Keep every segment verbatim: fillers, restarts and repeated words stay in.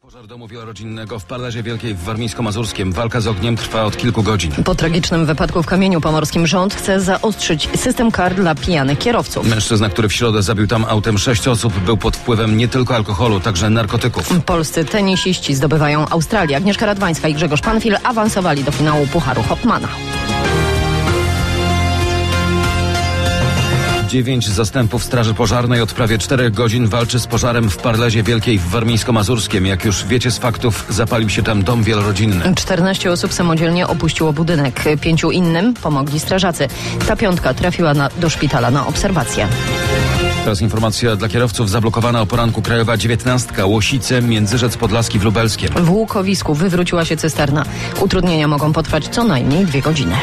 Pożar domu wielorodzinnego w Parlezie Wielkiej w Warmińsko-Mazurskiem. Walka z ogniem trwa od kilku godzin. Po tragicznym wypadku w Kamieniu Pomorskim rząd chce zaostrzyć system kar dla pijanych kierowców. Mężczyzna, który w środę zabił tam autem sześć osób, był pod wpływem nie tylko alkoholu, także narkotyków. Polscy tenisiści zdobywają Australię. Agnieszka Radwańska i Grzegorz Panfil awansowali do finału Pucharu Hopmana. Dziewięć zastępów Straży Pożarnej od prawie czterech godzin walczy z pożarem w Parlezie Wielkiej w Warmińsko-Mazurskim. Jak już wiecie z faktów, zapalił się tam dom wielorodzinny. czternaście osób samodzielnie opuściło budynek. Pięciu innym pomogli strażacy. Ta piątka trafiła na, do szpitala na obserwację. Teraz informacja dla kierowców. Zablokowana o poranku Krajowa dziewiętnastka, Łosice, Międzyrzec Podlaski w Lubelskiem. W Łukowisku wywróciła się cysterna. Utrudnienia mogą potrwać co najmniej dwie godziny.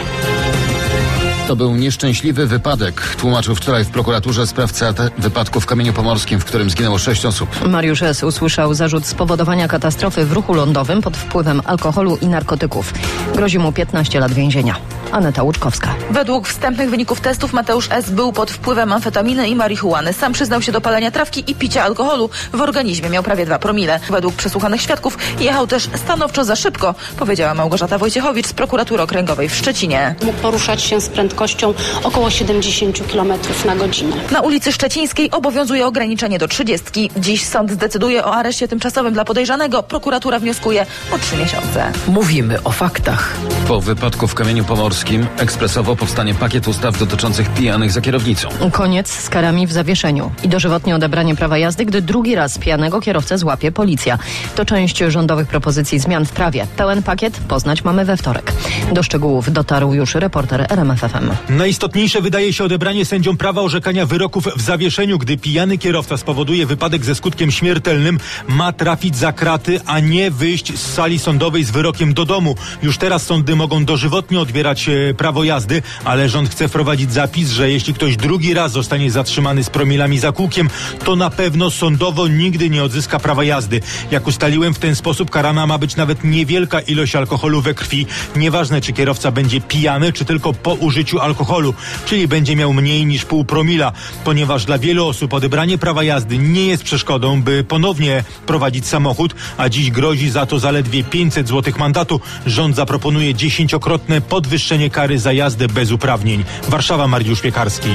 To był nieszczęśliwy wypadek, tłumaczył wczoraj w prokuraturze sprawca wypadku w Kamieniu Pomorskim, w którym zginęło sześć osób. Mariusz S. usłyszał zarzut spowodowania katastrofy w ruchu lądowym pod wpływem alkoholu i narkotyków. Grozi mu piętnaście lat więzienia. Aneta Łuczkowska. Według wstępnych wyników testów Mateusz S. był pod wpływem amfetaminy i marihuany. Sam przyznał się do palenia trawki i picia alkoholu. W organizmie miał prawie dwa promile. Według przesłuchanych świadków jechał też stanowczo za szybko, powiedziała Małgorzata Wojciechowicz z prokuratury okręgowej w Szczecinie. Mógł poruszać się z prędkością około siedemdziesiąt kilometrów na godzinę. Na ulicy Szczecińskiej obowiązuje ograniczenie do trzydziestki. Dziś sąd zdecyduje o areszcie tymczasowym dla podejrzanego. Prokuratura wnioskuje o trzy miesiące. Mówimy o faktach. Po wypadku w Kamieniu Pomorskim ekspresowo powstanie pakiet ustaw dotyczących pijanych za kierownicą. Koniec z karami w zawieszeniu i dożywotnie odebranie prawa jazdy, gdy drugi raz pijanego kierowcę złapie policja. To część rządowych propozycji zmian w prawie. Pełen pakiet poznać mamy we wtorek. Do szczegółów dotarł już reporter R M F F M. Najistotniejsze wydaje się odebranie sędziom prawa orzekania wyroków w zawieszeniu, gdy pijany kierowca spowoduje wypadek ze skutkiem śmiertelnym, ma trafić za kraty, a nie wyjść z sali sądowej z wyrokiem do domu. Już teraz sądy mogą dożywotnie odbierać e, prawo jazdy, ale rząd chce wprowadzić zapis, że jeśli ktoś drugi raz zostanie zatrzymany z promilami za kółkiem, to na pewno sądowo nigdy nie odzyska prawa jazdy. Jak ustaliłem, w ten sposób karana ma być nawet niewielka ilość alkoholu we krwi. Nieważne, czy kierowca będzie pijany, czy tylko po użyciu alkoholu, czyli będzie miał mniej niż pół promila, ponieważ dla wielu osób odebranie prawa jazdy nie jest przeszkodą, by ponownie prowadzić samochód, a dziś grozi za to zaledwie pięćset złotych mandatu. Rząd zaproponuje dziesięciokrotne podwyższenie kary za jazdę bez uprawnień. Warszawa, Mariusz Piekarski.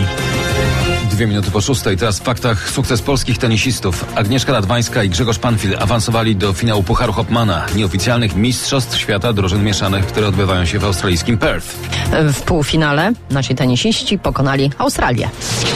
Dwie minuty po szóstej. Teraz w faktach sukces polskich tenisistów. Agnieszka Radwańska i Grzegorz Panfil awansowali do finału Pucharu Hopmana, nieoficjalnych mistrzostw świata drużyn mieszanych, które odbywają się w australijskim Perth. W półfinale nasi tenisiści pokonali Australię.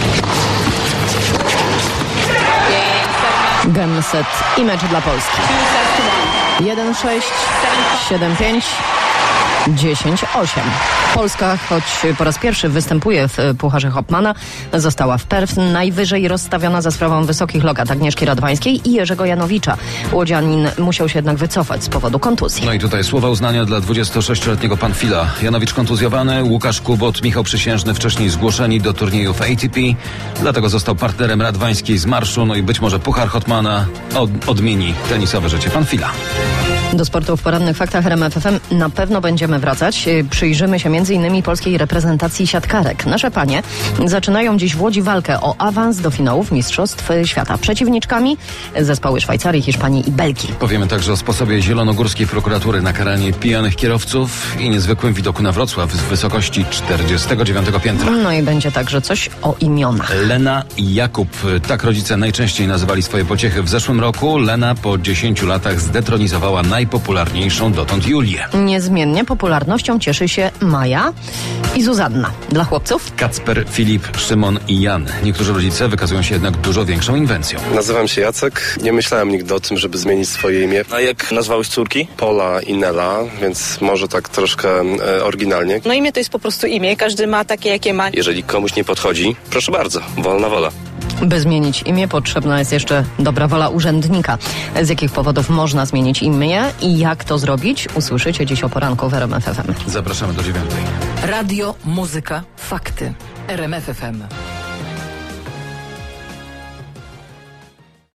Game, set i mecz dla Polski. jeden sześć, siedem pięć, dziesięć osiem. Polska, choć po raz pierwszy występuje w Pucharze Hopmana, została w Perth najwyżej rozstawiona za sprawą wysokich lokat Agnieszki Radwańskiej i Jerzego Janowicza. Łodzianin musiał się jednak wycofać z powodu kontuzji. No i tutaj słowa uznania dla dwudziestosześcioletniego Panfila. Janowicz kontuzjowany, Łukasz Kubot, Michał Przysiężny wcześniej zgłoszeni do turniejów A T P, dlatego został partnerem Radwańskiej z marszu, no i być może Puchar Hopmana od, odmieni tenisowe życie Panfila. Do sportu w porannych faktach R M F F M na pewno będziemy wracać. Przyjrzymy się między innymi polskiej reprezentacji siatkarek. Nasze panie zaczynają dziś w Łodzi walkę o awans do finałów Mistrzostw Świata. Przeciwniczkami zespoły Szwajcarii, Hiszpanii i Belgii. Powiemy także o sposobie zielonogórskiej prokuratury na karanie pijanych kierowców i niezwykłym widoku na Wrocław z wysokości czterdziestego dziewiątego piętra. No i będzie także coś o imionach. Lena i Jakub. Tak rodzice najczęściej nazywali swoje pociechy w zeszłym roku. Lena po dziesięciu latach zdetronizowała najpopularniejszą dotąd Julię. Niezmiennie popularnością cieszy się Maja i Zuzanna. Dla chłopców? Kacper, Filip, Szymon i Jan. Niektórzy rodzice wykazują się jednak dużo większą inwencją. Nazywam się Jacek. Nie myślałem nigdy o tym, żeby zmienić swoje imię. A jak nazwałeś córki? Pola i Nela, więc może tak troszkę e, oryginalnie. No imię to jest po prostu imię. Każdy ma takie, jakie ma. Jeżeli komuś nie podchodzi, proszę bardzo, wolna wola. By zmienić imię, potrzebna jest jeszcze dobra wola urzędnika. Z jakich powodów można zmienić imię i jak to zrobić, usłyszycie dziś o poranku w R M F F M. Zapraszamy do dziewiątej. Radio, muzyka, fakty. R M F F M.